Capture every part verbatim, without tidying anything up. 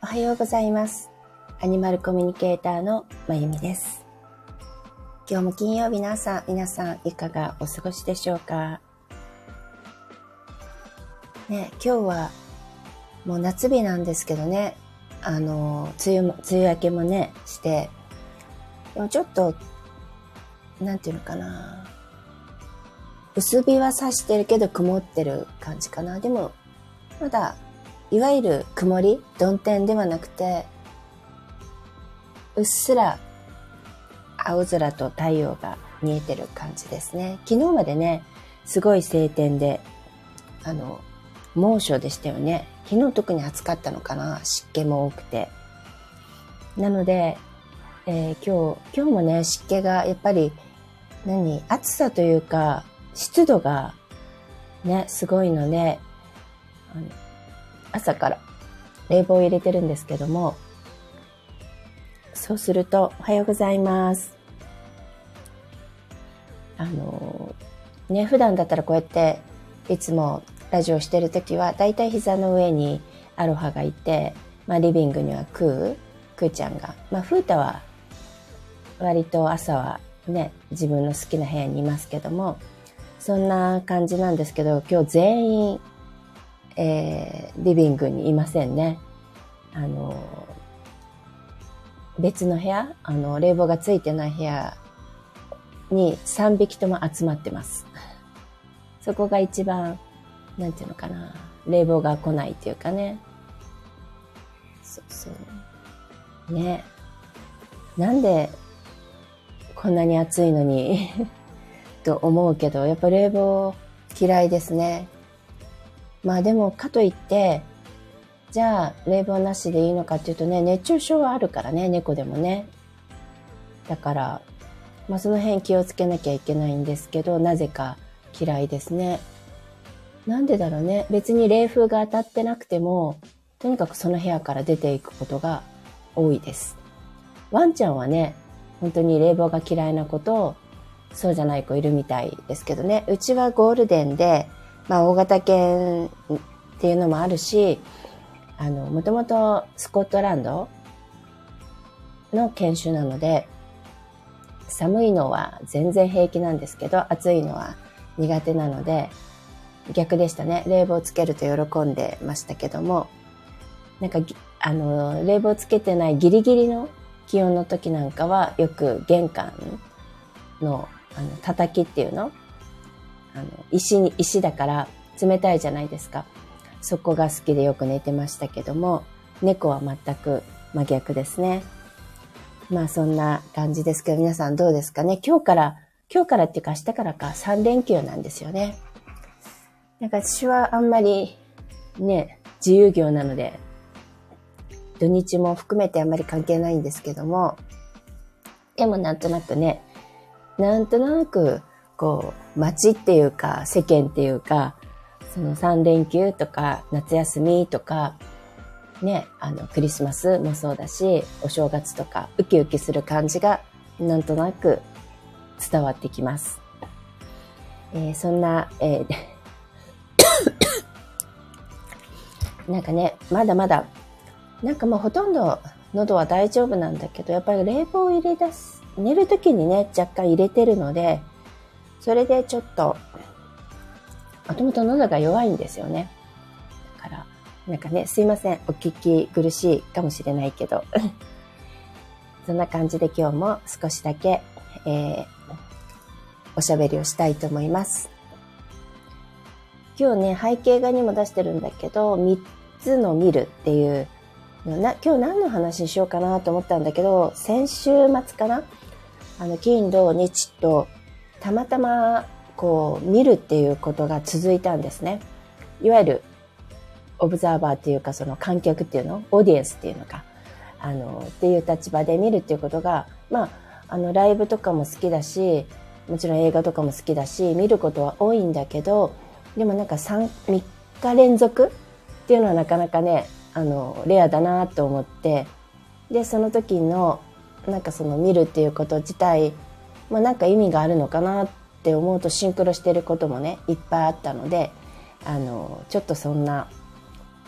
おはようございます。アニマルコミュニケーターのまゆみです。今日も金曜日の朝、皆さんいかがお過ごしでしょうか。ね、今日はもう夏日なんですけどね、あの、梅雨も、梅雨明けもね、して、でもちょっと、なんていうのかな、薄日は差してるけど曇ってる感じかな。でも、まだ、いわゆる曇り、曇天ではなくて、うっすら青空と太陽が見えてる感じですね。昨日までね、すごい晴天で、あの、猛暑でしたよね。昨日特に暑かったのかな。湿気も多くて。なので、えー、今日、今日もね、湿気がやっぱり、何、暑さというか、湿度がね、すごいので、あの朝から冷房を入れてるんですけども、そうすると、おはようございます。あの、ね、普段だったらこうやって、いつもラジオしてるときは、だいたい膝の上にアロハがいて、まあリビングにはクー、クーちゃんが、まあフータは、割と朝はね、自分の好きな部屋にいますけども、そんな感じなんですけど、今日全員、えー、リビングにいませんね。あの、別の部屋、あの、冷房がついてない部屋にさんびきとも集まってます。そこが一番、なんていうのかな、冷房が来ないっていうかね。そうそう。ね。なんで、こんなに暑いのに、と思うけど、やっぱ冷房嫌いですね。まあでも、かといって、じゃあ、冷房なしでいいのかっていうとね、熱中症はあるからね、猫でもね。だから、まあその辺気をつけなきゃいけないんですけど、なぜか嫌いですね。なんでだろうね。別に冷風が当たってなくても、とにかくその部屋から出ていくことが多いです。ワンちゃんはね、本当に冷房が嫌いな子と、そうじゃない子いるみたいですけどね。うちはゴールデンで、まあ大型犬っていうのもあるし、あの、もともとスコットランドの犬種なので、寒いのは全然平気なんですけど、暑いのは苦手なので、逆でしたね。冷房つけると喜んでましたけども、なんか、あの、冷房つけてないギリギリの気温の時なんかは、よく玄関の、あの、叩きっていうのあの、石に、石だから冷たいじゃないですか。そこが好きでよく寝てましたけども、猫は全く真逆ですね。まあそんな感じですけど、皆さんどうですかね。今日から、今日からっていうか明日からかさん連休なんですよね。なんか私はあんまりね、自由業なので、土日も含めてあんまり関係ないんですけども、でもなんとなくね、なんとなく、こう、街っていうか、世間っていうか、そのさん連休とか、夏休みとか、ね、あの、クリスマスもそうだし、お正月とか、ウキウキする感じが、なんとなく伝わってきます。えー、そんな、えー、なんかね、まだまだ、なんかもうほとんど喉は大丈夫なんだけど、やっぱり冷房を入れ出す、寝るときにね、若干入れてるので、それでちょっと、もともと喉が弱いんですよね。だから、なんかね、すいません。お聞き苦しいかもしれないけど。そんな感じで今日も少しだけ、えー、おしゃべりをしたいと思います。今日ね、背景画にも出してるんだけど、みっつの見るっていうのな、今日何の話しようかなと思ったんだけど、先週末かなあの、金土日と、たまたま、こう、見るっていうことが続いたんですね。いわゆる、オブザーバーっていうか、その観客っていうの、オーディエンスっていうのか、あの、っていう立場で見るっていうことが、まあ、あの、ライブとかも好きだし、もちろん映画とかも好きだし、見ることは多いんだけど、でもなんかさん、みっか連続っていうのはなかなかね、あの、レアだなと思って、で、その時の、なんかその見るっていうこと自体、まあなんか意味があるのかなって思うとシンクロしてることもね、いっぱいあったので、あの、ちょっとそんな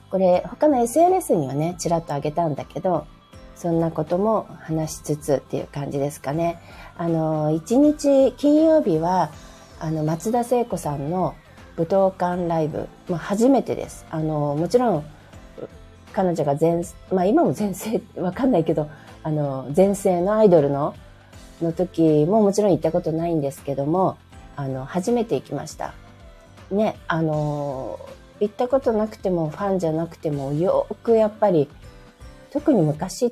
これ他の エスエヌエス にはね、ちらっとあげたんだけど、そんなことも話しつつっていう感じですかね。あの、一日、金曜日は、あの、松田聖子さんの武道館ライブ、まあ、初めてです。あの、もちろん、彼女が前、まあ今も前世、わかんないけど、あの、前世のアイドルの、の時ももちろん行ったことないんですけども、あの、初めて行きました。ね、あの、行ったことなくても、ファンじゃなくても、よくやっぱり、特に昔って、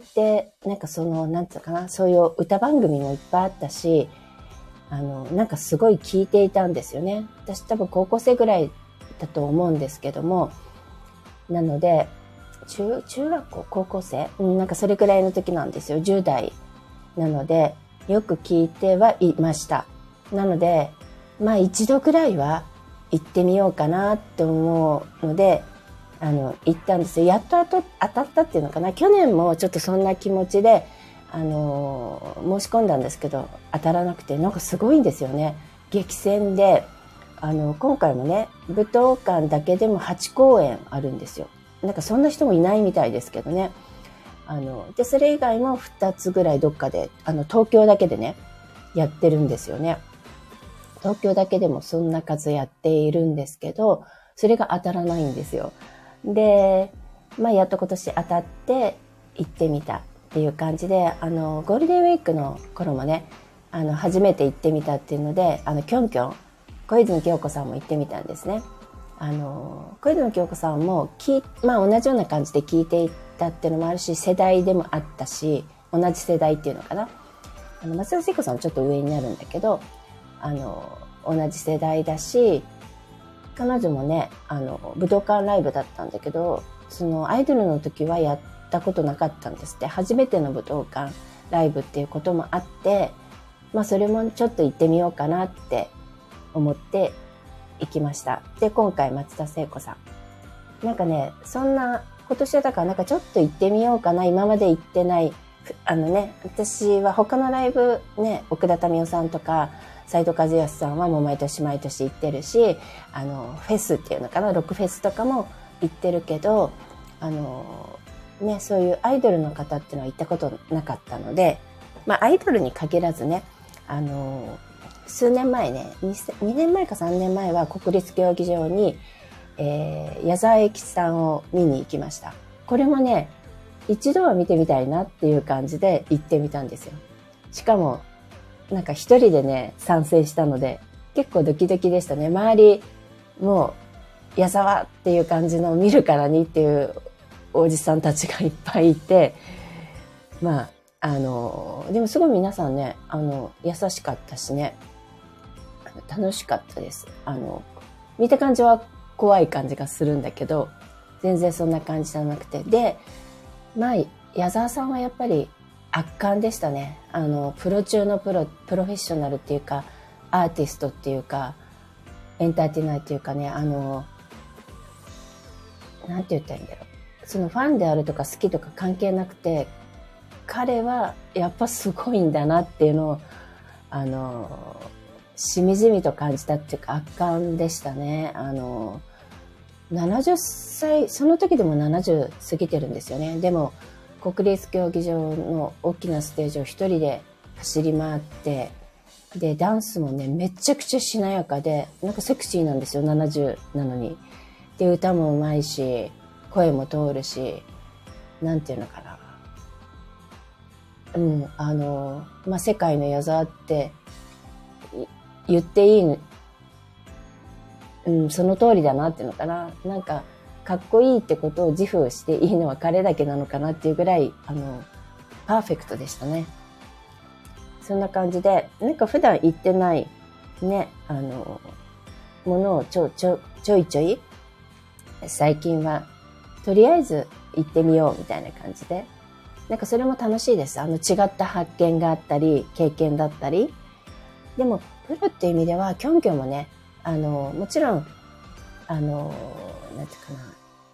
なんかその、なんていうかな、そういう歌番組もいっぱいあったし、あの、なんかすごい聞いていたんですよね。私多分高校生ぐらいだと思うんですけども、なので、中、中学校、高校生、うん、なんかそれくらいの時なんですよ。じゅう代なので、よく聞いてはいました。なので、まあ一度くらいは行ってみようかなって思うので、あの、行ったんですよ。やっと当たったっていうのかな。去年もちょっとそんな気持ちで、あの、申し込んだんですけど、当たらなくて、なんかすごいんですよね。激戦で、あの、今回もね、武道館だけでもはち公演あるんですよ。なんかそんな人もいないみたいですけどね。あの、で、それ以外もふたつぐらいどっかで、あの、東京だけでね、やってるんですよね。東京だけでもそんな数やっているんですけど、それが当たらないんですよ。で、まあ、やっと今年当たって行ってみたっていう感じで、あの、ゴールデンウィークの頃もね、あの、初めて行ってみたっていうので、あの、キョンキョン、小泉京子さんも行ってみたんですね。あの、小泉京子さんもき、まあ同じような感じで聞いていったっていうのもあるし、世代でもあったし、同じ世代っていうのかな。あの、松田聖子さんはちょっと上になるんだけど、あの、同じ世代だし、彼女もね、あの、武道館ライブだったんだけど、そのアイドルの時はやったことなかったんですって。初めての武道館ライブっていうこともあって、まあそれもちょっと行ってみようかなって思って行きました。で、今回松田聖子さん。なんかね、そんな、今年はだからなんかちょっと行ってみようかな。今まで行ってない。あのね、私は他のライブね、奥田民生さんとか、斉藤和義さんはもう毎年毎年行ってるし、あの、フェスっていうのかな、ロックフェスとかも行ってるけど、あの、ね、そういうアイドルの方っていうのは行ったことなかったので、まあアイドルに限らずね、あの、数年前ね、にねんまえかさんねんまえは国立競技場に、えー、矢沢永吉さんを見に行きました。これもね、一度は見てみたいなっていう感じで行ってみたんですよ。しかも、なんか一人でね、参戦したので、結構ドキドキでしたね。周り、もう、矢沢っていう感じの見るからにっていうおじさんたちがいっぱいいて、まあ、あの、でもすごい皆さんね、あの、優しかったしね、楽しかったです。あの、見た感じは怖い感じがするんだけど、全然そんな感じじゃなくて。で、まあ、矢沢さんはやっぱり圧巻でしたね。あの、プロ中のプロ、プロフェッショナルっていうか、アーティストっていうか、エンターテイナーっていうかね、あの、なんて言ったらいいんだろう。そのファンであるとか好きとか関係なくて、彼はやっぱすごいんだなっていうのを、あの、しみじみと感じたっていうか圧巻でしたね。あの、ななじゅっさい、その時でもななじゅう過ぎてるんですよね。でも、国立競技場の大きなステージを一人で走り回って、で、ダンスもね、めちゃくちゃしなやかで、なんかセクシーなんですよ、ななじゅうなのに。で、歌もうまいし、声も通るし、なんていうのかな。うん、あの、まあ、世界の矢沢って言っていい、うん、その通りだなっていうのかな。なんか、かっこいいってことを自負していいのは彼だけなのかなっていうぐらい、あの、パーフェクトでしたね。そんな感じで、なんか普段言ってない、ね、あの、ものをちょ、ちょ、ちょいちょい、最近は、とりあえず行ってみようみたいな感じで、なんかそれも楽しいです。あの、違った発見があったり、経験だったり。でも、プロっていう意味では、キョンキョンもね、あの、もちろん、あの、なんていうかな、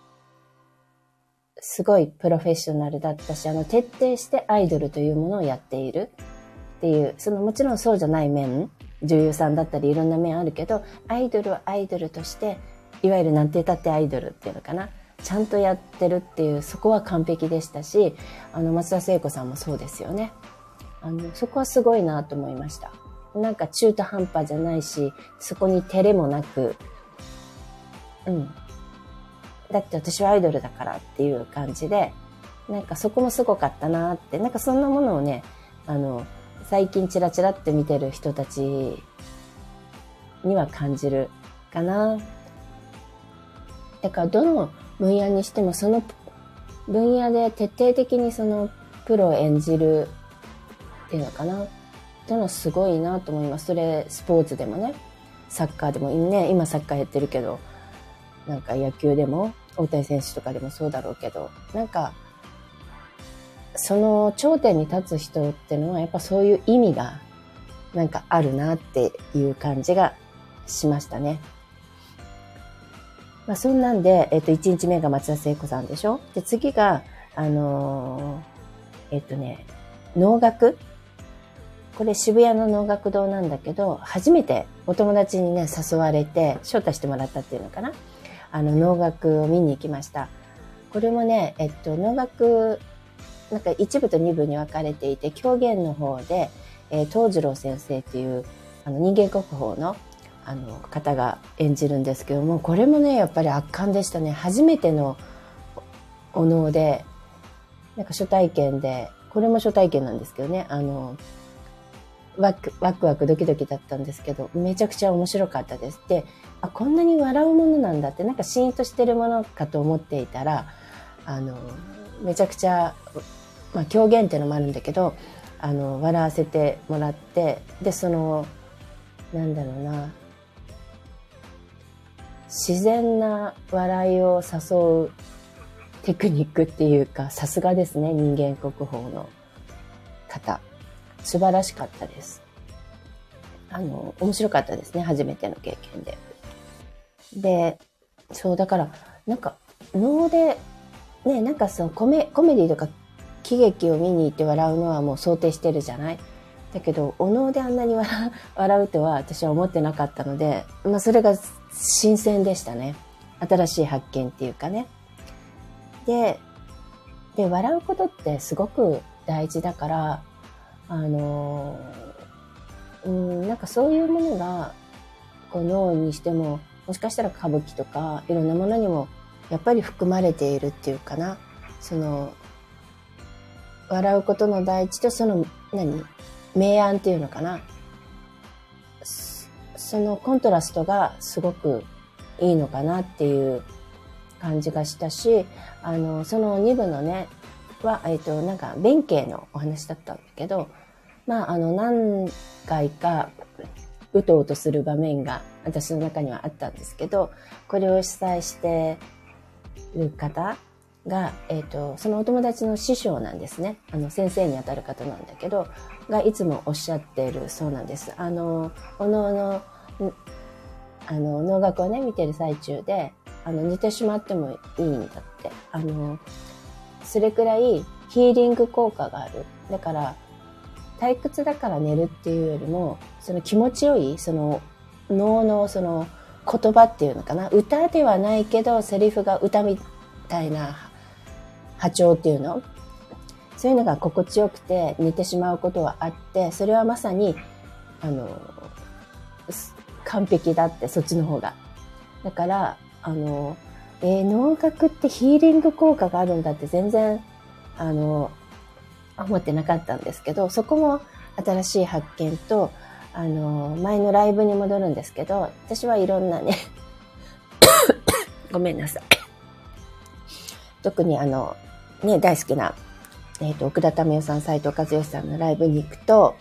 すごいプロフェッショナルだったし、あの、徹底してアイドルというものをやっているっていう、そのもちろんそうじゃない面、女優さんだったりいろんな面あるけど、アイドルはアイドルとして、いわゆるなんて言ったってアイドルっていうのかな。 ちゃんとやってるっていう、そこは完璧でしたし、あの、松田聖子さんもそうですよね。あの、そこはすごいなと思いました。なんか中途半端じゃないし、そこに照れもなく、うん。だって私はアイドルだからっていう感じで、なんかそこもすごかったなって、なんかそんなものをね、あの、最近チラチラって見てる人たちには感じるかな。だからどの分野にしてもその分野で徹底的にそのプロを演じるっていうのかな。っていうのはすごいなと思います。それスポーツでもね、サッカーでもね、今サッカーやってるけど、なんか野球でも大谷選手とかでもそうだろうけど、なんかその頂点に立つ人っていうのはやっぱそういう意味がなんかあるなっていう感じがしましたね。まあそんなんで、えっといちにちめが松田聖子さんでしょ。で次があのー、えっとね能楽。これ渋谷の能楽堂なんだけど、初めてお友達にね誘われて招待してもらったっていうのかな。あの能楽を見に行きました。これもね、えっと能楽なんか一部と二部に分かれていて、狂言の方で、えー、東次郎先生っていうあの人間国宝のあの方が演じるんですけども、これもねやっぱり圧巻でしたね。初めてのお能で、なんか初体験で、これも初体験なんですけどね、あのワクワクワクドキドキだったんですけど、めちゃくちゃ面白かったです。で、あ、こんなに笑うものなんだって、なんかシーンとしてるものかと思っていたら、あのめちゃくちゃ、まあ狂言っていうのもあるんだけど、あの笑わせてもらって、でそのなんだろうな、自然な笑いを誘うテクニックっていうか、さすがですね、人間国宝の方。素晴らしかったです。あの、面白かったですね、初めての経験で。で、そう、だから、なんか、能で、ね、なんかそのコメ、コメディとか喜劇を見に行って笑うのはもう想定してるじゃない。だけど、お能であんなに笑う、笑うとは私は思ってなかったので、まあそれが新鮮でしたね。新しい発見っていうかね。で、で、笑うことってすごく大事だから、あの、うん、なんかそういうものが、こう脳にしても、もしかしたら歌舞伎とかいろんなものにもやっぱり含まれているっていうかな。その、笑うことの第一とその、何明暗っていうのかな。そのコントラストがすごくいいのかなっていう感じがしたし、あの、そのに部のね、は、えっと、なんか弁慶のお話だったんだけど、まあ、あの、何回か、うとうとする場面が私の中にはあったんですけど、これを主催してる方が、えっと、そのお友達の師匠なんですね。あの、先生にあたる方なんだけど、がいつもおっしゃっているそうなんです。あの、おのおの、あの、能楽をね、見てる最中で、あの、寝てしまってもいいんだって。あの、それくらいヒーリング効果がある。だから、退屈だから寝るっていうよりも、その気持ちよい、その能のその言葉っていうのかな。歌ではないけど、セリフが歌みたいな波長っていうの。そういうのが心地よくて寝てしまうことはあって、それはまさに、あの、完璧だって、そっちの方が。だから、あの、えー、能楽ってヒーリング効果があるんだって全然、あの、思ってなかったんですけど、そこも新しい発見と、あの、前のライブに戻るんですけど、私はいろんなね、ごめんなさい。特にあの、ね、大好きな、えっと、奥田民生さん、斉藤和義さんのライブに行くと、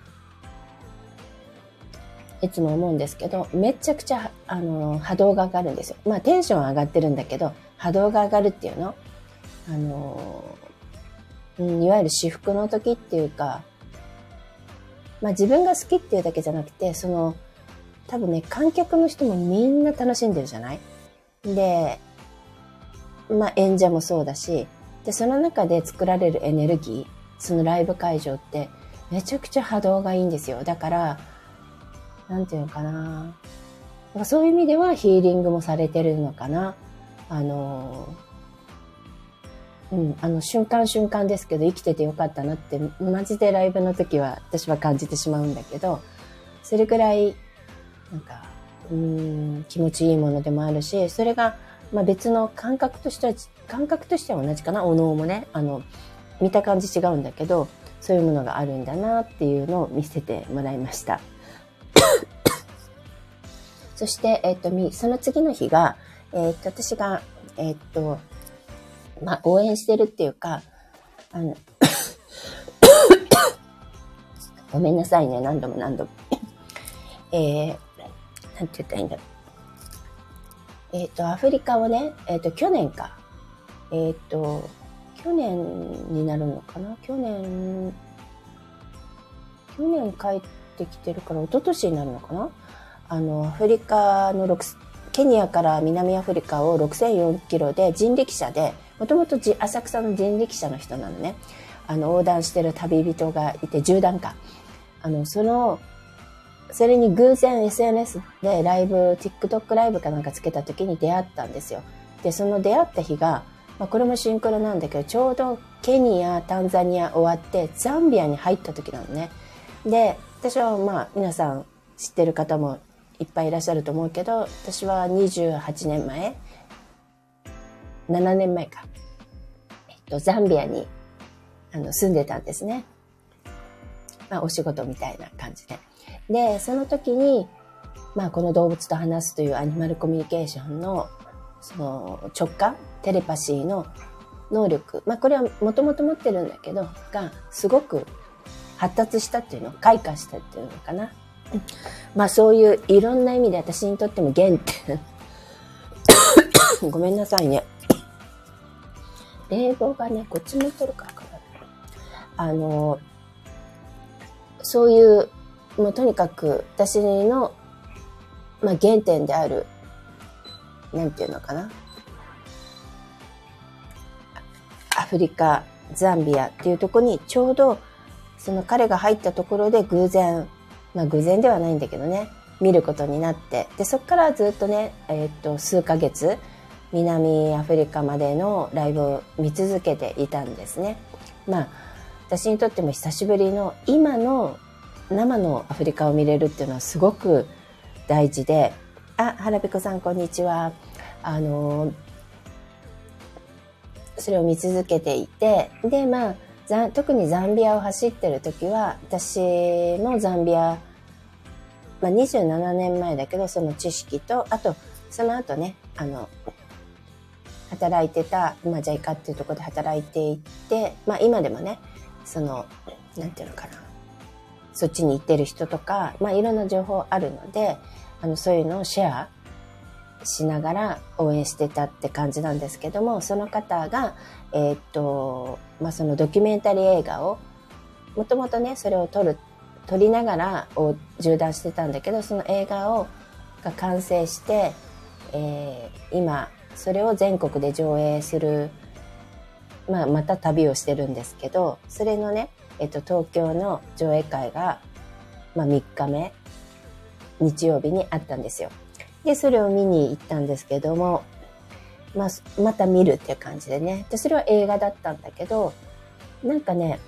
いつも思うんですけど、めちゃくちゃ、あの、波動が上がるんですよ。まあ、テンション上がってるんだけど、波動が上がるっていうの。あの、うん、いわゆる至福の時っていうか、まあ自分が好きっていうだけじゃなくて、その、多分ね、観客の人もみんな楽しんでるじゃない？で、まあ演者もそうだし、で、その中で作られるエネルギー、そのライブ会場ってめちゃくちゃ波動がいいんですよ。だから、なんていうのかな。なんかそういう意味ではヒーリングもされてるのかな。あの、 うん、あの、瞬間瞬間ですけど、生きててよかったなって、マジでライブの時は私は感じてしまうんだけど、それくらい、なんか、うーん、気持ちいいものでもあるし、それが、まあ別の感覚としては、感覚としては同じかな、お能もね、あの、見た感じ違うんだけど、そういうものがあるんだなっていうのを見せてもらいました。そして、えっと、その次の日が、えっと、私が、えっと、まあ、応援してるっていうか、あの、ごめんなさいね、何度も何度も。えー、なんて言ったらいいんだろう。えっと、アフリカをね、えっと、去年か。えっと、去年になるのかな去年、去年帰ってきてるから、一昨年になるのかなあの、アフリカのろく、ケニアから南アフリカをろくせんよんキロで人力車で、もともと浅草の人力車の人なのね。あの、横断してる旅人がいて、縦断か。あの、その、それに偶然 エスエヌエス でライブ、TikTok ライブかなんかつけた時に出会ったんですよ。で、その出会った日が、まあ、これもシンクロなんだけど、ちょうどケニア、タンザニア終わって、ザンビアに入った時なのね。で、私はまあ、皆さん知ってる方もいっぱいいらっしゃると思うけど、私はにじゅうはちねんまえ、ななねんまえか。えっと、ザンビアにあの住んでたんですね。まあ、お仕事みたいな感じで。で、その時に、まあ、この動物と話すというアニマルコミュニケーションの、その直感、テレパシーの能力、まあ、これはもともと持ってるんだけど、が、すごく発達したっていうの、開花したっていうのかな。まあ、そういういろんな意味で私にとっても原点。ごめんなさいね。冷房がね、こっち向いてるからかな。あの、そういう、もうとにかく私の、まあ、原点である、なんていうのかな。アフリカ、ザンビアっていうところにちょうど、その彼が入ったところで偶然、まあ偶然ではないんだけどね、見ることになって、で、そこからずっとね、えー、っと、数ヶ月、南アフリカまでのライブを見続けていたんですね。まあ、私にとっても久しぶりの今の生のアフリカを見れるっていうのはすごく大事で、あ、原彦さんこんにちは。あの、それを見続けていて、で、まあ、特にザンビアを走ってる時は、私もザンビア、まあにじゅうななねんまえだけど、その知識と、あと、その後ね、あの、働いてた、まあ、ジャイカっていうところで働いていて、まあ、今でもね、その、なんていうのかな、そっちに行ってる人とか、まあ、いろんな情報あるので、あの、そういうのをシェアしながら応援してたって感じなんですけども、その方が、えー、っと、まあ、そのドキュメンタリー映画を、もともとね、それを撮る、撮りながらを縦断してたんだけど、その映画を、が完成して、えー、今、それを全国で上映する、まあ、また旅をしてるんですけど、それのね、えっと、東京の上映会が、まあ、みっかめ、日曜日にあったんですよ。で、それを見に行ったんですけども、まあ、また見るっていう感じでね。で、それは映画だったんだけど、なんかね、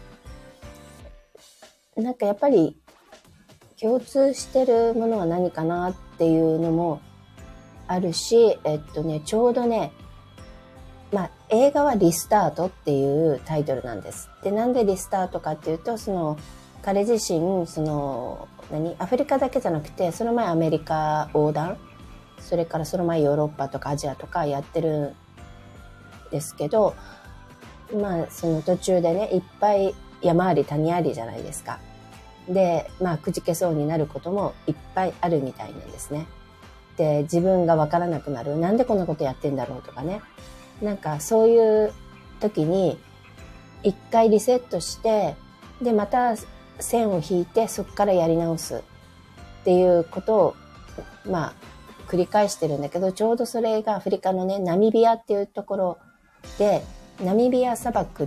なんかやっぱり共通してるものは何かなっていうのもあるし、えっとね、ちょうどね、まあ、映画はリスタートっていうタイトルなんです。で、なんでリスタートかっていうと、その、彼自身、その、何アフリカだけじゃなくて、その前アメリカ横断、それからその前ヨーロッパとかアジアとかやってるんですけど、まあ、その途中でね、いっぱい山あり谷ありじゃないですか。で、まあ、くじけそうになることもいっぱいあるみたいなんですね。で、自分がわからなくなる。なんでこんなことやってんだろうとかね。なんかそういう時に一回リセットして、で、また線を引いてそこからやり直すっていうことを、まあ、繰り返してるんだけど、ちょうどそれがアフリカのね、ナミビアっていうところで、ナミビア砂漠って、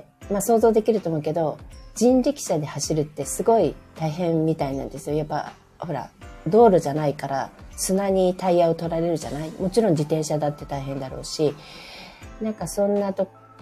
まあ想像できると思うけど、人力車で走るってすごい大変みたいなんですよ。やっぱ、ほら、道路じゃないから砂にタイヤを取られるじゃない。もちろん自転車だって大変だろうし、なんかそんなと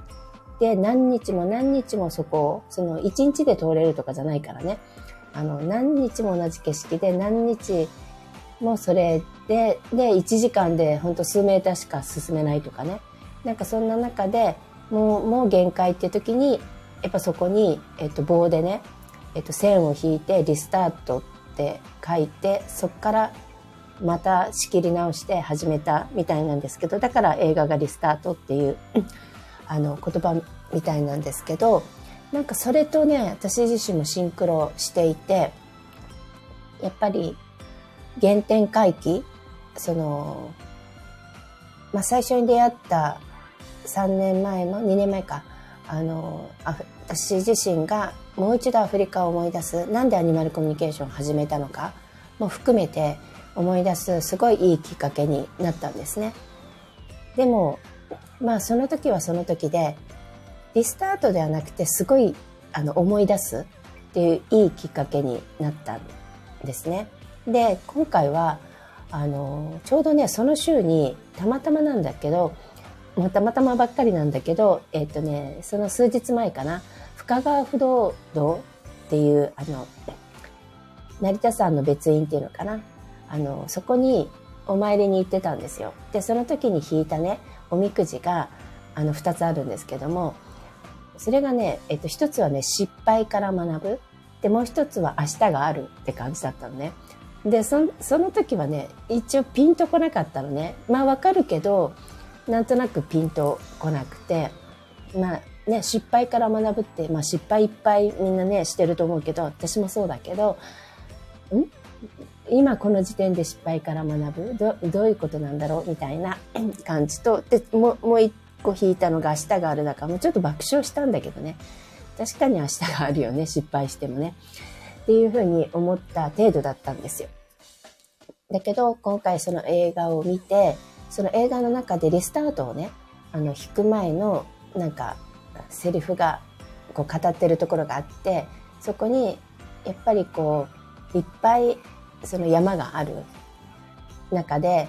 で、何日も何日もそこを、その一日で通れるとかじゃないからね。あの、何日も同じ景色で、何日もそれで、で、いちじかんでほんと数メーターしか進めないとかね。なんかそんな中でもう、もう限界って時に、やっぱそこに、えっと、棒でね、えっと、線を引いて、リスタートって書いて、そこからまた仕切り直して始めたみたいなんですけど、だから映画がリスタートっていう、あの、言葉みたいなんですけど、なんかそれとね、私自身もシンクロしていて、やっぱり原点回帰、その、まあ、最初に出会ったさんねんまえの、にねんまえか、あの、私自身がもう一度アフリカを思い出す、なんでアニマルコミュニケーションを始めたのかも含めて思い出す、すごいいいきっかけになったんですね。でも、まあその時はその時で、リスタートではなくてすごいあの思い出すっていういいきっかけになったんですね。で、今回はあのちょうどねその週にたまたまなんだけど、もうたまたまばっかりなんだけど、えっとねその数日前かな、深川不動堂っていうあの成田山の別院っていうのかな、あのそこにお参りに行ってたんですよ。でその時に引いたねおみくじがあのふたつあるんですけども、それがね、えっと、一つはね、失敗から学ぶ。で、もう一つは明日があるって感じだったのね。で、そ、その時はね、一応ピンとこなかったのね。まあわかるけど、なんとなくピンとこなくて、まあね、失敗から学ぶって、まあ失敗いっぱいみんなね、してると思うけど、私もそうだけど、ん今この時点で失敗から学ぶど、どういうことなんだろうみたいな感じと、で、もう、もう一個引いたのが明日があるだから、もうちょっと爆笑したんだけどね。確かに明日があるよね、失敗してもね。っていうふうに思った程度だったんですよ。だけど、今回その映画を見て、その映画の中でリスタートをね、あの、引く前の、なんか、セリフが、こう、語ってるところがあって、そこに、やっぱりこう、いっぱい、その山がある中で、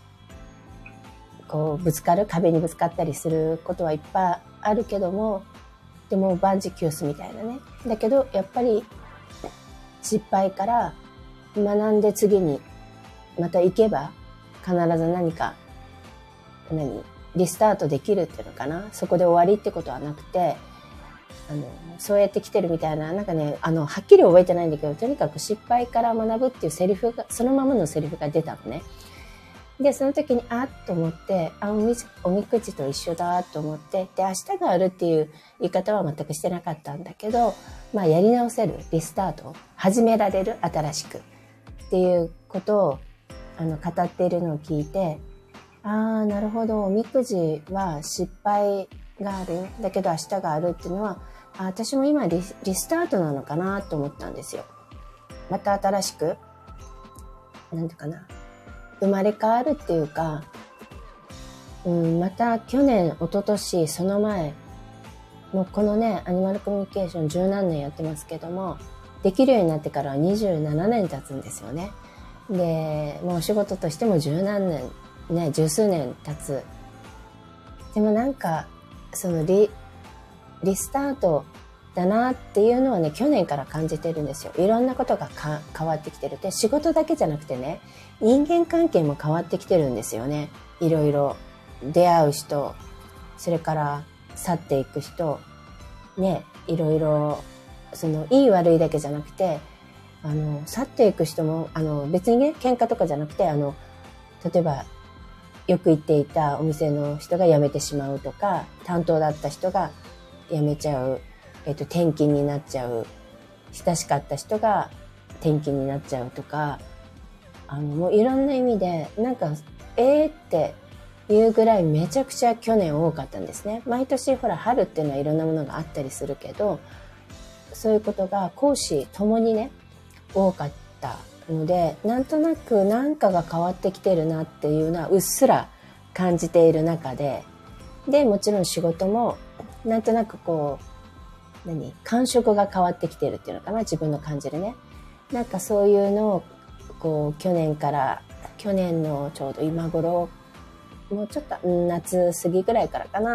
こうぶつかる、壁にぶつかったりすることはいっぱいあるけども、でも万事休すみたいなね。だけどやっぱり失敗から学んで次にまた行けば必ず何か何リスタートできるっていうのかな。そこで終わりってことはなくて、あのそうやって来てるみたいな、なんかね、あのはっきり覚えてないんだけど、とにかく失敗から学ぶっていうセリフが、そのままのセリフが出たのね。で、その時に、あっと思って、あ、おみ、おみくじと一緒だと思って、で、明日があるっていう言い方は全くしてなかったんだけど、まあ、やり直せる、リスタート、始められる、新しくっていうことを、あの、語っているのを聞いて、ああ、なるほど、おみくじは失敗がある、だけど明日があるっていうのは、あ、私も今リ、リスタートなのかなと思ったんですよ。また新しく、なんていうかな。生まれ変わるっていうか、うん、また去年、一昨年、その前、もうこのね、アニマルコミュニケーション十何年やってますけども、できるようになってからはにじゅうななねん経つんですよね。で、もうお仕事としても十何年、ね、十数年経つ。でもなんか、そのリ、リスタートだなっていうのはね、去年から感じてるんですよ。いろんなことがか変わってきてる。で、仕事だけじゃなくてね、人間関係も変わってきてるんですよね。いろいろ出会う人、それから去っていく人、ね、いろいろ、その、いい悪いだけじゃなくて、あの、去っていく人も、あの、別にね、喧嘩とかじゃなくて、あの、例えば、よく行っていたお店の人が辞めてしまうとか、担当だった人が辞めちゃう。えっと、転勤になっちゃう。親しかった人が転勤になっちゃうとか、あの、もういろんな意味で、なんか、えーっていうぐらいめちゃくちゃ去年多かったんですね。毎年ほら、春っていうのはいろんなものがあったりするけど、そういうことが講師ともにね、多かったので、なんとなく何かが変わってきてるなっていうのはうっすら感じている中で、で、もちろん仕事もなんとなくこう、何感触が変わってきてるっていうのかな、自分の感じるね。なんかそういうのを、こう、去年から、去年のちょうど今頃、もうちょっと、夏過ぎぐらいからかな。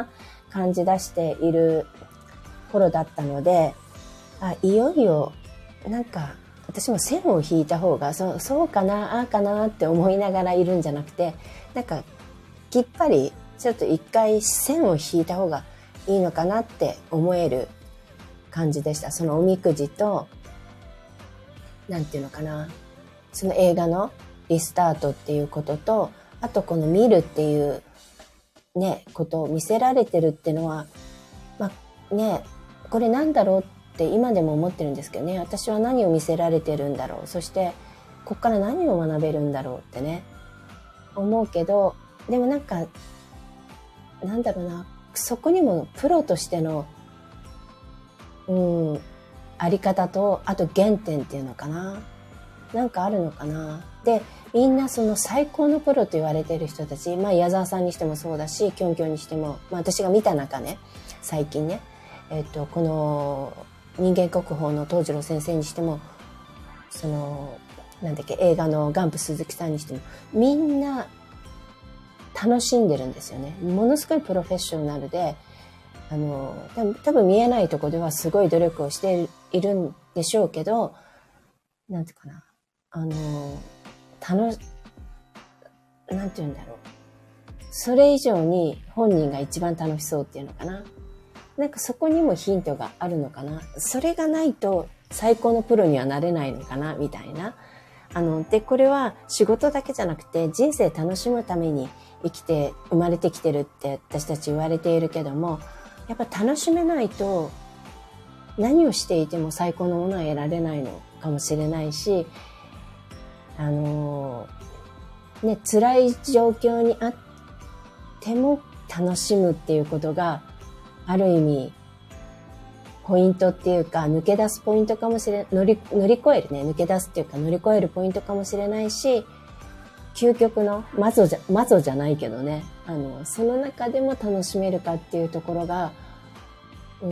感じ出している頃だったので、あ、いよいよ、なんか、私も線を引いた方が、そそうかな、ああかなって思いながらいるんじゃなくて、なんか、きっぱり、ちょっと一回線を引いた方がいいのかなって思える感じでした。そのおみくじと、なんていうのかな、その映画のリスタートっていうことと、あとこの見るっていうね、ことを見せられてるっていうのは、まあね、これなんだろうって今でも思ってるんですけどね、私は何を見せられてるんだろう、そしてこっから何を学べるんだろうってね、思うけど、でもなんか、なんだろうな、そこにもプロとしての、うん、あり方と、あと原点っていうのかな。なんかあるのかな。で、みんなその最高のプロと言われている人たち、まあ矢沢さんにしてもそうだし、キョンキョンにしても、まあ私が見た中ね、最近ね、えっと、この人間国宝の東次郎先生にしても、その、なんだっけ、映画のガンプ鈴木さんにしても、みんな楽しんでるんですよね。ものすごいプロフェッショナルで、あの、多分、多分見えないところではすごい努力をしているんでしょうけど、なんていうかな。あの、楽し、なんて言うんだろう。それ以上に本人が一番楽しそうっていうのかな。なんかそこにもヒントがあるのかな。それがないと最高のプロにはなれないのかな、みたいな。あの、で、これは仕事だけじゃなくて人生楽しむために生きて、生まれてきてるって私たち言われているけども、やっぱ楽しめないと何をしていても最高のものは得られないのかもしれないし、あのー、ね、辛い状況にあっても楽しむっていうことがある意味ポイントっていうか抜け出すポイントかもしれ乗り乗り越えるね抜け出すっていうか乗り越えるポイントかもしれないし、究極のマゾじゃマゾじゃないけどね、あのその中でも楽しめるかっていうところが、うん、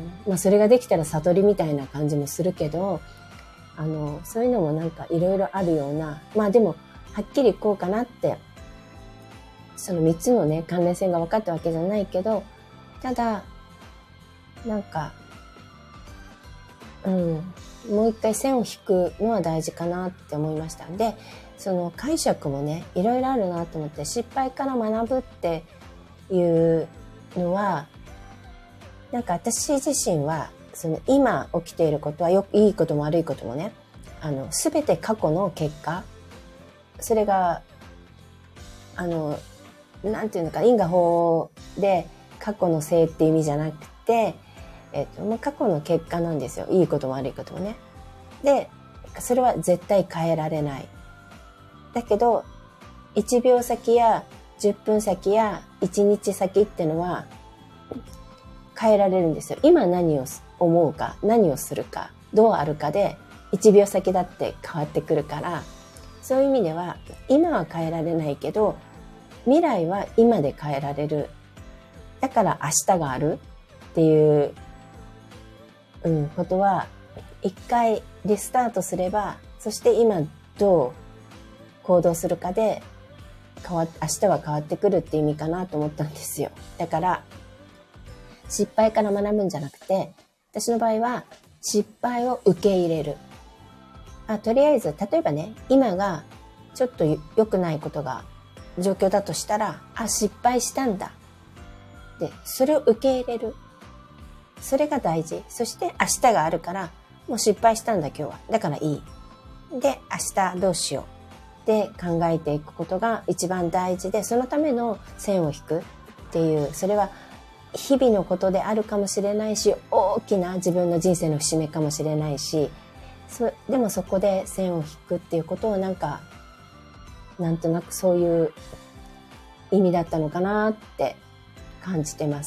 まあそれができたら悟りみたいな感じもするけど、あのそういうのもなんかいろいろあるような、まあでもはっきりこうかなってそのみっつのね関連性が分かったわけじゃないけど、ただなんかうん、もう一回線を引くのは大事かなって思いました。で、その解釈もね、いろいろあるなと思って、失敗から学ぶっていうのは、なんか私自身は、その今起きていることはよくいいことも悪いこともね、あの、すべて過去の結果、それが、あの、なんていうのか、因果法で過去のせいっていう意味じゃなくて、えっと、まあ、過去の結果なんですよ。いいことも悪いこともね。で、それは絶対変えられない。だけど、いちびょう先やじゅっぷん先やいちにち先ってのは変えられるんですよ。今何を思うか、何をするか、どうあるかでいちびょう先だって変わってくるから、そういう意味では今は変えられないけど、未来は今で変えられる。だから明日があるっていううん、ことは一回リスタートすれば、そして今どう行動するかで変わっ明日は変わってくるって意味かなと思ったんですよ。だから失敗から学ぶんじゃなくて、私の場合は失敗を受け入れる。あ、とりあえず例えばね、今がちょっと良くないことが状況だとしたら、あ、失敗したんだ。で、それを受け入れる。それが大事。そして明日があるから、もう失敗したんだ今日は。だからいい。で、明日どうしよう。で考えていくことが一番大事で、そのための線を引くっていう、それは日々のことであるかもしれないし、大きな自分の人生の節目かもしれないし、そでもそこで線を引くっていうことをなんか、なんとなくそういう意味だったのかなって感じてます。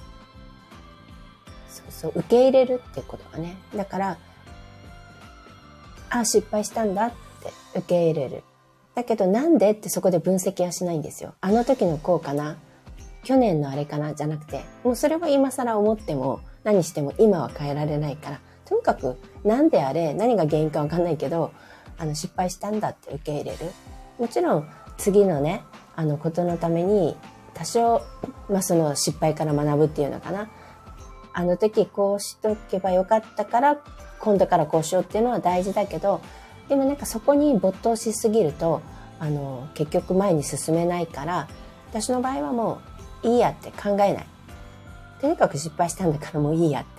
そう、受け入れるっていうことがね。だから、あ、失敗したんだって受け入れる。だけどなんでってそこで分析はしないんですよ。あの時のこうかな、去年のあれかなじゃなくて、もうそれは今更思っても何しても今は変えられないから、とにかくなんであれ、何が原因かわかんないけど、あの失敗したんだって受け入れる。もちろん次のね、あのことのために多少、まあその失敗から学ぶっていうのかな。あの時こうしとけばよかったから、今度からこうしようっていうのは大事だけど、でもなんかそこに没頭しすぎると、あの、結局前に進めないから、私の場合はもういいやって考えない。とにかく失敗したんだからもういいやって。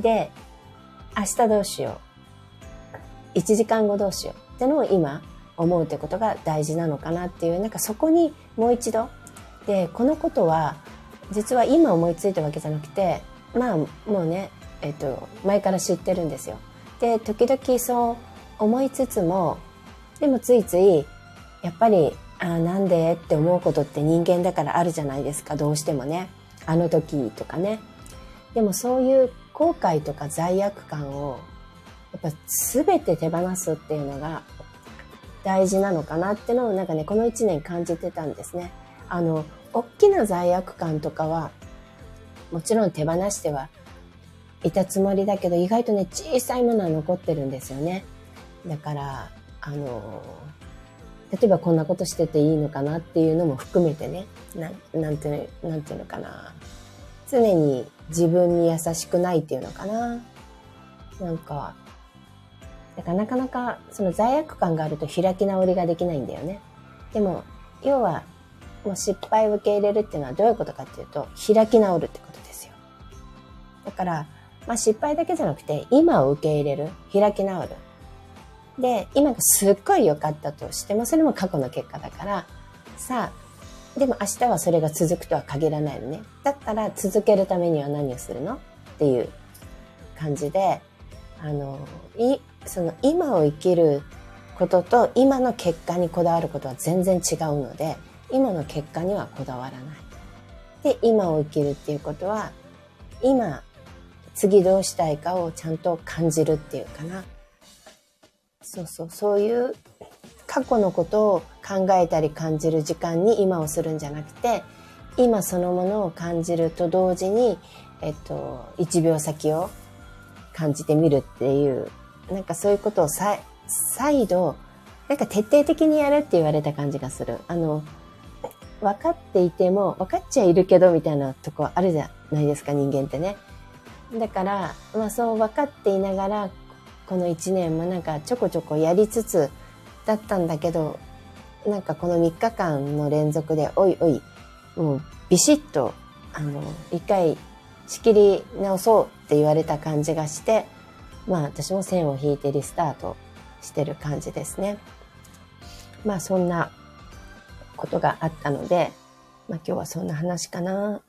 で、明日どうしよう。いちじかんごどうしようってのを今思うってことが大事なのかなっていう、なんかそこにもう一度。で、このことは、実は今思いついたわけじゃなくて、まあもうね、えっと、前から知ってるんですよ。で、時々そう思いつつも、でもついつい、やっぱり、あ、なんでって思うことって人間だからあるじゃないですか、どうしてもね。あの時とかね。でもそういう後悔とか罪悪感を、やっぱ全て手放すっていうのが大事なのかなってのをなんかね、この一年感じてたんですね。あの、大きな罪悪感とかは、もちろん手放してはいたつもりだけど、意外とね、小さいものは残ってるんですよね。だから、あの、例えばこんなことしてていいのかなっていうのも含めてね、な、なんていう、なんていうのかな。常に自分に優しくないっていうのかな。なんか、だからなかなかその罪悪感があると開き直りができないんだよね。でも、要は、もう失敗を受け入れるっていうのはどういうことかっていうと、開き直るってことですよ。だから、まあ失敗だけじゃなくて、今を受け入れる、開き直る。で、今がすっごい良かったとしても、それも過去の結果だから、さあ、でも明日はそれが続くとは限らないのね。だったら続けるためには何をするのっていう感じで、あの、い、その今を生きることと今の結果にこだわることは全然違うので、今の結果にはこだわらない。で、今を生きるっていうことは、今、次どうしたいかをちゃんと感じるっていうかな。そうそう、そういう過去のことを考えたり感じる時間に今をするんじゃなくて、今そのものを感じると同時に、えっと、一秒先を感じてみるっていう、なんかそういうことを再、再度、なんか徹底的にやるって言われた感じがする。あの、分かっていても、分かっちゃいるけどみたいなとこあるじゃないですか、人間ってね。だから、まあそう分かっていながら、この一年もなんかちょこちょこやりつつだったんだけど、なんかこのみっかかんの連続で、おいおい、もうビシッと、あの、一回仕切り直そうって言われた感じがして、まあ私も線を引いてリスタートしてる感じですね。まあそんなことがあったので、まあ今日はそんな話かな。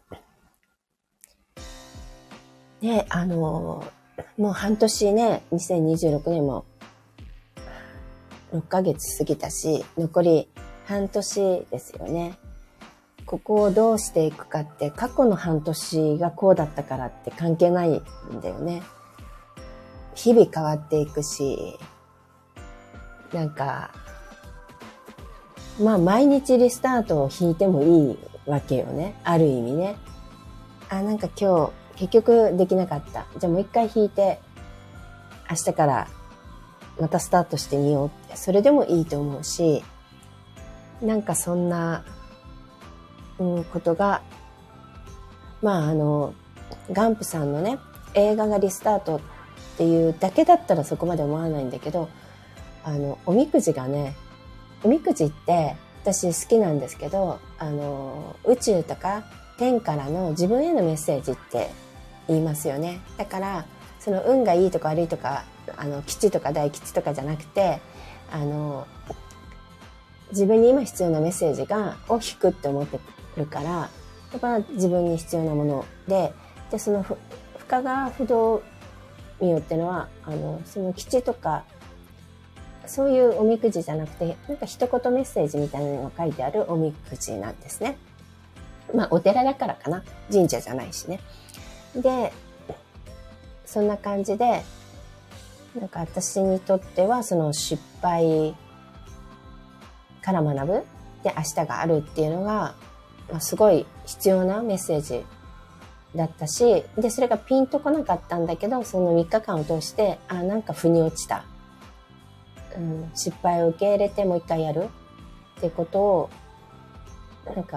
ね、あの、もう半年ね、にせんにじゅうろくねんもろっかげつ過ぎたし、残り半年ですよね。ここをどうしていくかって、過去の半年がこうだったからって関係ないんだよね。日々変わっていくし、なんか、まあ毎日リスタートを引いてもいいわけよね。ある意味ね。あ、なんか今日結局できなかった。じゃあもう一回引いて、明日からまたスタートしてみようって。それでもいいと思うし、なんかそんな、うん、ことが、まああの、ガンプさんのね、映画がリスタートっていうだけだったらそこまで思わないんだけど、あの、おみくじがね、おみくじって私好きなんですけど、あの、宇宙とか天からの自分へのメッセージって言いますよね。だから、その運がいいとか悪いとか、あの、吉とか大吉とかじゃなくて、あの、自分に今必要なメッセージが、を引くって思ってるから、やっぱ自分に必要なもので、で、そのふ深川不動明ってのは、あの、その吉とか、そういうおみくじじゃなくて、なんか一言メッセージみたいなのが書いてあるおみくじなんですね。まあ、お寺だからかな。神社じゃないしね。で、そんな感じで、なんか私にとっては、その失敗から学ぶで明日があるっていうのが、まあ、すごい必要なメッセージだったし、で、それがピンとこなかったんだけど、そのみっかかんを通して、あ、なんか腑に落ちた。うん、失敗を受け入れてもう一回やるっていうことを、なんか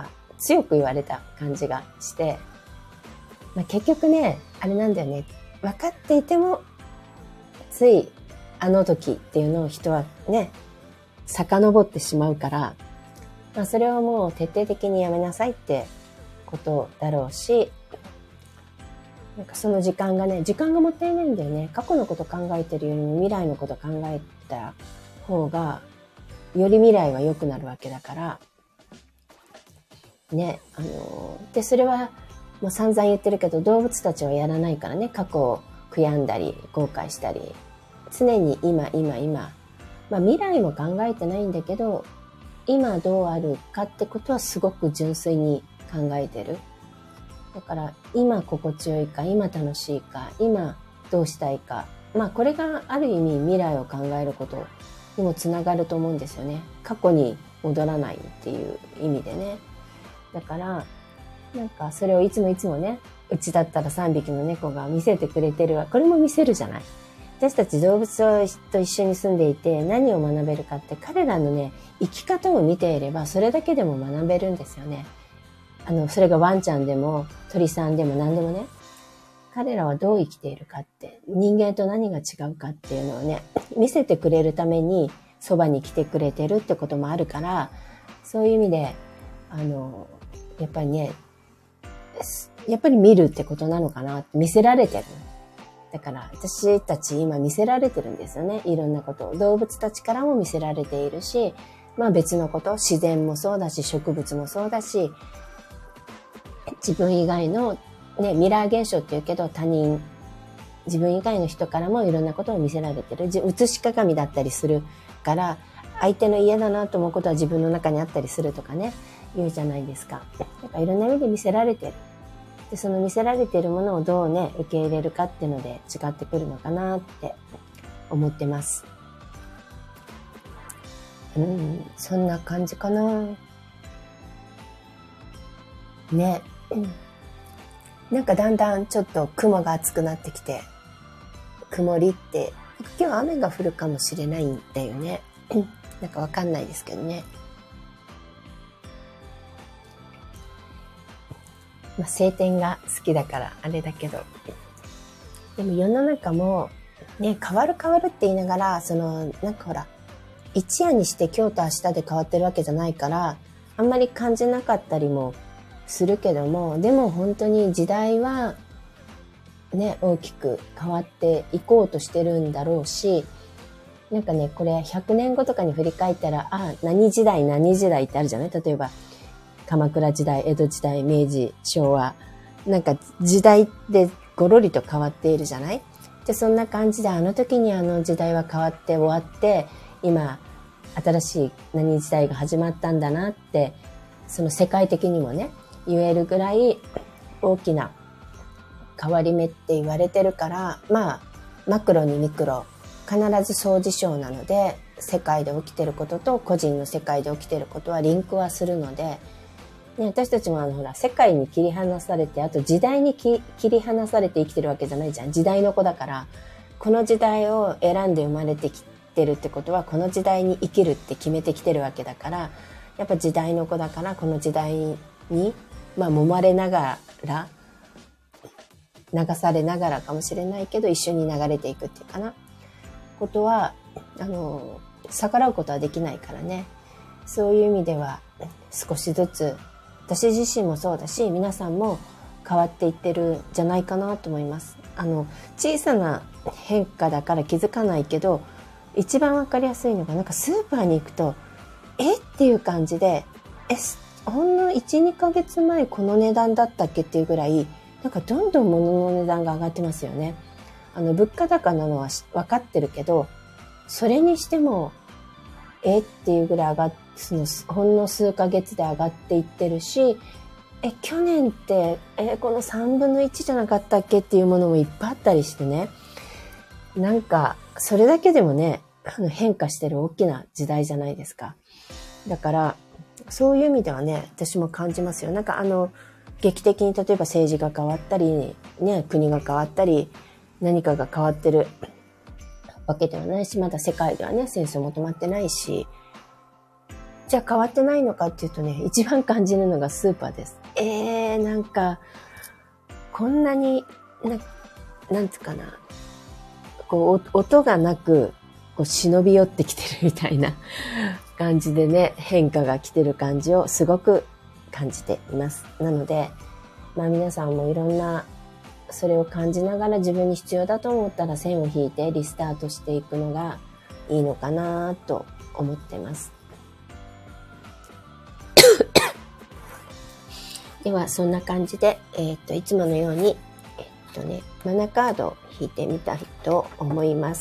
強く言われた感じがして、まあ、結局ね、あれなんだよね。分かっていても、ついあの時っていうのを人はね、遡ってしまうから、まあ、それはもう徹底的にやめなさいってことだろうし、なんかその時間がね、時間がもったいないんだよね。過去のこと考えてるよりも未来のこと考えた方が、より未来は良くなるわけだから、ね、あの、で、それはもう散々言ってるけど、動物たちはやらないからね、過去を悔やんだり、後悔したり、常に今、今、今、まあ未来も考えてないんだけど、今どうあるかってことはすごく純粋に考えてる。だから今心地よいか、今楽しいか、今どうしたいか。まあこれがある意味未来を考えることにもつながると思うんですよね。過去に戻らないっていう意味でね。だからなんかそれをいつもいつもね、うちだったらさんびきの猫が見せてくれてるわ。これも見せるじゃない。私たち動物と一緒に住んでいて何を学べるかって、彼らのね、生き方を見ていればそれだけでも学べるんですよね。あの、それがワンちゃんでも鳥さんでも何でもね、彼らはどう生きているかって、人間と何が違うかっていうのをね、見せてくれるためにそばに来てくれてるってこともあるから、そういう意味で、あの、やっぱりね、やっぱり見るってことなのかなって、見せられてる。だから私たち今見せられてるんですよね。いろんなことを。動物たちからも見せられているし、まあ別のこと、自然もそうだし、植物もそうだし、自分以外のね、ミラー現象って言うけど、他人、自分以外の人からもいろんなことを見せられてる。映し鏡だったりするから、相手の嫌だなと思うことは自分の中にあったりするとかね、言うじゃないですか。だからいろんな意味で見せられてる。で、その見せられているものをどうね、受け入れるかっていうので違ってくるのかなって思ってます。うん、そんな感じかな。ね。なんかだんだんちょっと雲が厚くなってきて、曇りって、今日雨が降るかもしれないんだよね。なんかわかんないですけどね。まあ、晴天が好きだからあれだけど。でも世の中も、ね、変わる変わるって言いながら、その、なんかほら、一夜にして今日と明日で変わってるわけじゃないから、あんまり感じなかったりもするけども、でも本当に時代はね、大きく変わっていこうとしてるんだろうし、なんかね、これひゃくねんごとかに振り返ったら、あ、何時代何時代ってあるじゃない？例えば、鎌倉時代、江戸時代、明治、昭和。なんか時代でごろりと変わっているじゃない？で、そんな感じであの時にあの時代は変わって終わって、今、新しい何時代が始まったんだなって、その世界的にもね、言えるぐらい大きな変わり目って言われてるから、まあ、マクロにミクロ、必ず相事象なので、世界で起きてることと個人の世界で起きてることはリンクはするので、ね、私たちもあのほら世界に切り離されて、あと時代にき切り離されて生きてるわけじゃないじゃん。時代の子だから、この時代を選んで生まれてきてるってことは、この時代に生きるって決めてきてるわけだから、やっぱ時代の子だから、この時代にまあ揉まれながら、流されながらかもしれないけど、一緒に流れていくっていうかなことは、あの逆らうことはできないからね。そういう意味では少しずつ、私自身もそうだし、皆さんも変わっていってるんじゃないかなと思います。あの、小さな変化だから気づかないけど、一番わかりやすいのが、なんかスーパーに行くと、えっていう感じで、え、ほんのいち、にかげつまえこの値段だったっけっていうぐらい、なんかどんどん物の値段が上がってますよね。あの、物価高なのは分かってるけど、それにしても、えっていうぐらい上がって、そのほんの数ヶ月で上がっていってるし、え、去年って、え、このさんぶんのいちじゃなかったっけっていうものもいっぱいあったりしてね。なんか、それだけでもね、変化してる大きな時代じゃないですか。だから、そういう意味ではね、私も感じますよ。なんかあの、劇的に例えば政治が変わったり、ね、国が変わったり、何かが変わってるわけではないし、まだ世界ではね、戦争も止まってないし、 じゃあ変わってないのかっていうとね、一番感じるのがスーパーです。えー、なんか、こんなに、な、なんつうかな、こう、音がなく、こう、忍び寄ってきてるみたいな感じでね、変化が来てる感じをすごく感じています。なので、まあ皆さんもいろんな、それを感じながら自分に必要だと思ったら線を引いてリスタートしていくのがいいのかなと思ってます。では、そんな感じで、えっと、いつものように、えっとね、マナカードを引いてみたいと思います。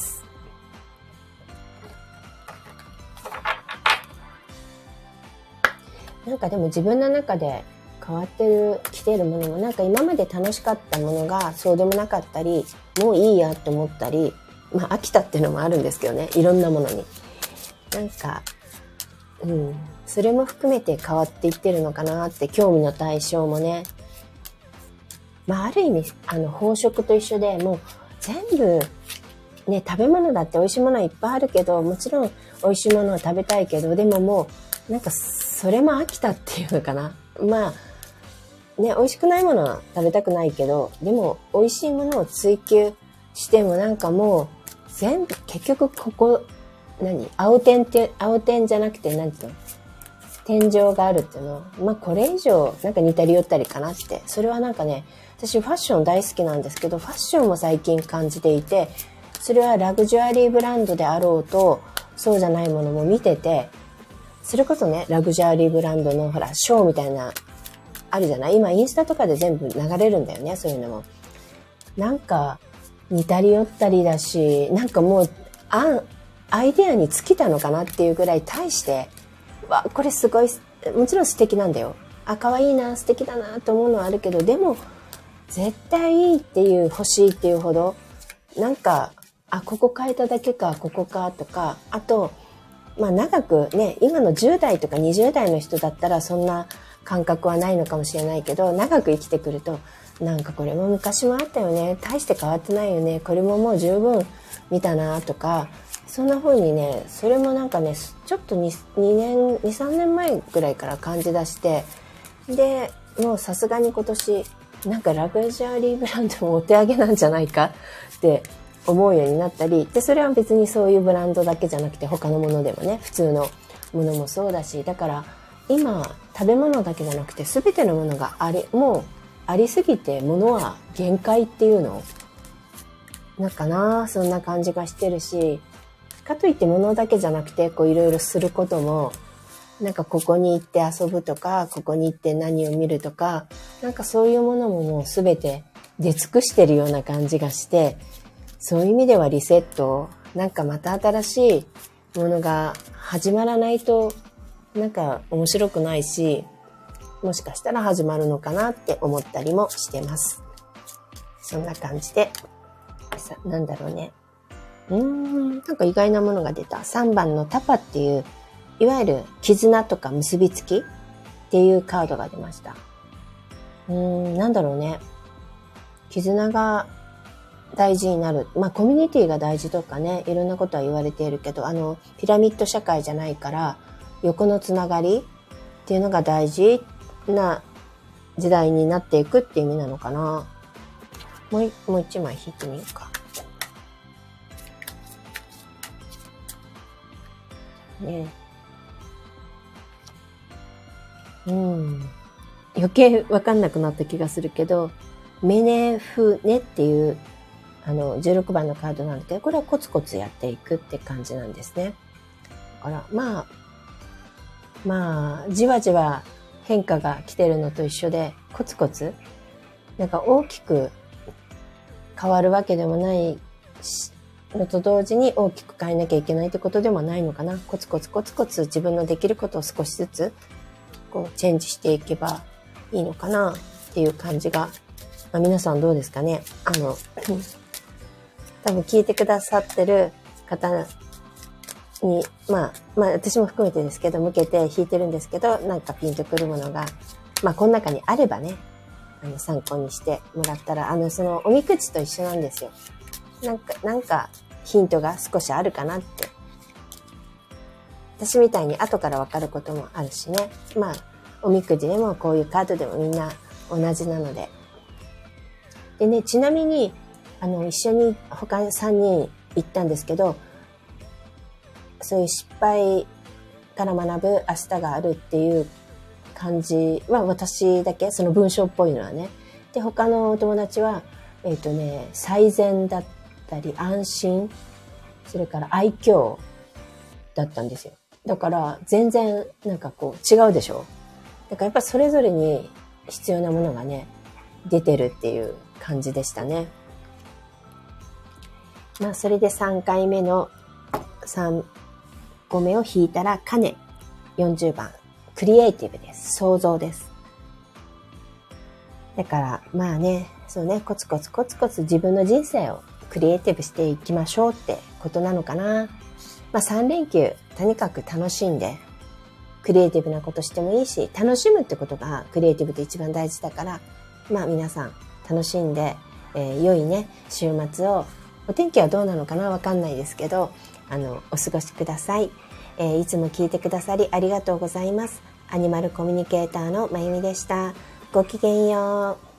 なんかでも自分の中で変わってる、来てるものも、なんか今まで楽しかったものがそうでもなかったり、もういいやって思ったり、まあ飽きたっていうのもあるんですけどね、いろんなものに。なんか、うん、それも含めて変わっていってるのかなって、興味の対象もね。まあある意味、あの、飽食と一緒で、もう全部、ね、食べ物だって美味しいものはいっぱいあるけど、もちろん美味しいものを食べたいけど、でももう、なんかそれも飽きたっていうのかな。まあ、ね、美味しくないものは食べたくないけど、でも美味しいものを追求してもなんかもう、全部、結局ここ、何青天って、青天じゃなくて、なんていうの天井があるっていうの。まあ、これ以上、なんか似たり寄ったりかなって。それはなんかね、私ファッション大好きなんですけど、ファッションも最近感じていて、それはラグジュアリーブランドであろうと、そうじゃないものも見てて、それこそね、ラグジュアリーブランドのほら、ショーみたいな、あるじゃない？今インスタとかで全部流れるんだよね、そういうのも。なんか、似たり寄ったりだし、なんかもう、あアイデアに尽きたのかなっていうぐらい大して、わ、これすごい、もちろん素敵なんだよ。あ、可愛いな、素敵だなと思うのはあるけど、でも、絶対いいっていう、欲しいっていうほど、なんか、あ、ここ変えただけか、ここか、とか、あと、まあ長くね、今のじゅう代とかにじゅう代の人だったらそんな感覚はないのかもしれないけど、長く生きてくると、なんかこれも昔もあったよね、大して変わってないよね、これももう十分見たなとか、そんな風にね、それもなんかね、ちょっと 2, 2年、に、さんねんまえぐらいから感じ出して、で、もうさすがに今年、なんかラグジュアリーブランドもお手上げなんじゃないかって思うようになったり、で、それは別にそういうブランドだけじゃなくて他のものでもね、普通のものもそうだし、だから今食べ物だけじゃなくて全てのものがあり、もうありすぎて物は限界っていうのなんかな、そんな感じがしてるし、かといって物だけじゃなくてこういろいろすることも、なんかここに行って遊ぶとか、ここに行って何を見るとか、なんかそういうものももう全て出尽くしてるような感じがして、そういう意味ではリセット、なんかまた新しいものが始まらないと、なんか面白くないし、もしかしたら始まるのかなって思ったりもしてます。そんな感じで、さ、なんだろうね。うーん、なんか意外なものが出た。さんばんのタパっていう、いわゆる絆とか結びつきっていうカードが出ました。うーん、なんだろうね。絆が大事になる。まあ、コミュニティが大事とかね、いろんなことは言われているけど、あの、ピラミッド社会じゃないから、横のつながりっていうのが大事な時代になっていくっていう意味なのかな。もう、もう一枚引いてみようか。ね。うん。余計わかんなくなった気がするけど、メネフネっていうあの、じゅうろくばんのカードなんだけど、これはコツコツやっていくって感じなんですね。だから、まあ、まあ、じわじわ変化が来てるのと一緒で、コツコツ、なんか大きく変わるわけでもないのと同時に大きく変えなきゃいけないってことでもないのかな。コツコツコツコツ自分のできることを少しずつ、こう、チェンジしていけばいいのかなっていう感じが、まあ、皆さんどうですかね。あの、多分聞いてくださってる方に、まあ、まあ私も含めてですけど、向けて弾いてるんですけど、なんかピンとくるものが、まあこの中にあればね、あの参考にしてもらったら、あのそのおみくじと一緒なんですよ。なんか、なんかヒントが少しあるかなって。 私みたいに後から分かることもあるしね。まあ、おみくじでもこういうカードでもみんな同じなので。でね、ちなみに、あの、一緒に他さんにん行ったんですけど、そういう失敗から学ぶ明日があるっていう感じは私だけ、その文章っぽいのはね。で、他のお友達は、えっとね、最善だったり安心、それから愛嬌だったんですよ。だから全然なんかこう違うでしょ。だからやっぱそれぞれに必要なものがね、出てるっていう感じでしたね。まあそれでさんかいめのさんこめを引いたら、鐘よんじゅうばん。クリエイティブです。創造です。だからまあね、そうね、コツコツコツコツ自分の人生をクリエイティブしていきましょうってことなのかな。まあさんれんきゅう、とにかく楽しんで、クリエイティブなことしてもいいし、楽しむってことがクリエイティブで一番大事だから、まあ皆さん楽しんで、えー、良いね、週末を、お天気はどうなのかなわかんないですけど、あの、お過ごしください。えー、いつも聞いてくださりありがとうございます。アニマルコミュニケーターのまゆみでした。ごきげんよう。